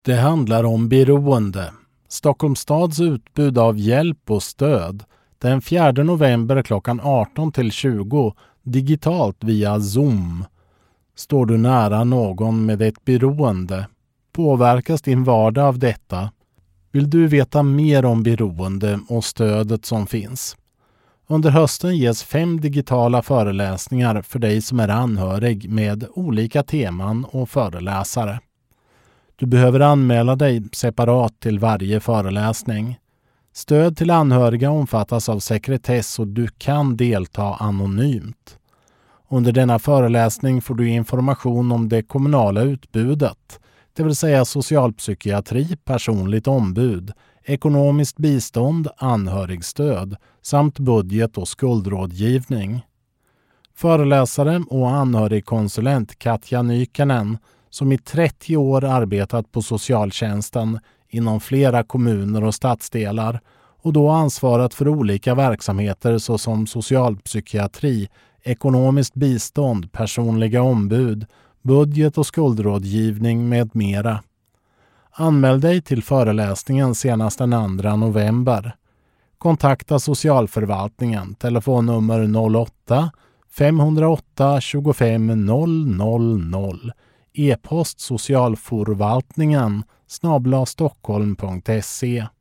Det handlar om beroende. Stockholms stads utbud av hjälp och stöd den 4 november klockan 18-20 digitalt via Zoom. Står du nära någon med ett beroende? Påverkas din vardag av detta? Vill du veta mer om beroende och stödet som finns? Under hösten ges 5 digitala föreläsningar för dig som är anhörig med olika teman och föreläsare. Du behöver anmäla dig separat till varje föreläsning. Stöd till anhöriga omfattas av sekretess och du kan delta anonymt. Under denna föreläsning får du information om det kommunala utbudet, det vill säga socialpsykiatri, personligt ombud, ekonomiskt bistånd, anhörigstöd samt budget- och skuldrådgivning. Föreläsare och anhörigkonsulent Katja Nykänen, som i 30 år arbetat på socialtjänsten inom flera kommuner och stadsdelar och då ansvarat för olika verksamheter såsom socialpsykiatri, ekonomiskt bistånd, personliga ombud, budget- och skuldrådgivning med mera. Anmäl dig till föreläsningen senast den 2 november. Kontakta socialförvaltningen, telefonnummer 08 508 25 000, e-post socialförvaltningen @stockholm.se.